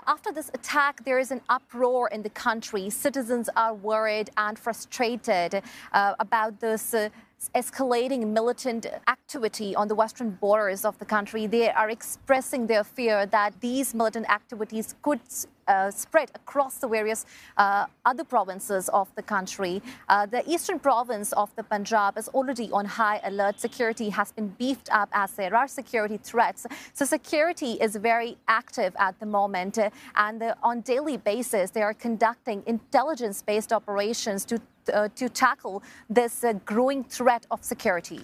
After this attack, there is an uproar in the country. Citizens are worried and frustrated about this escalating militant activity on the western borders of the country. They are expressing their fear that these militant activities could spread across the various other provinces of the country. The eastern province of the Punjab is already on high alert. Security has been beefed up as there are security threats. So security is very active at the moment, and on daily basis they are conducting intelligence-based operations to tackle this growing threat of security.